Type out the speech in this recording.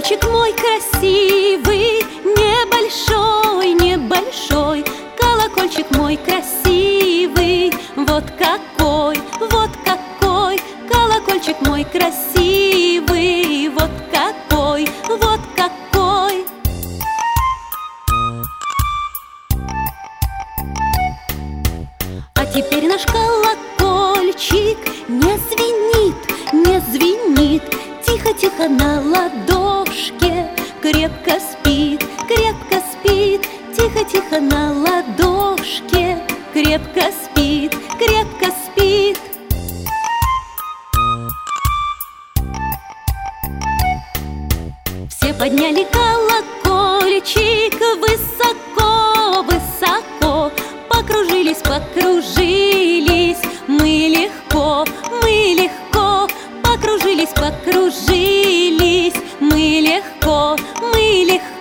Колокольчик мой красивый, небольшой, небольшой. Колокольчик мой красивый, вот какой, вот какой. Колокольчик мой красивый, вот какой, вот какой. А теперь наш колокольчик не звенит, не звенит. Тихо-тихо на ладошке, крепко спит, крепко спит. Тихо-тихо на ладошке, крепко спит, крепко спит. Все подняли колокольчик высоко, высоко. Покружились, покружились, мы легко, мы легко. Покружились, покружились, мы легко, мы легко.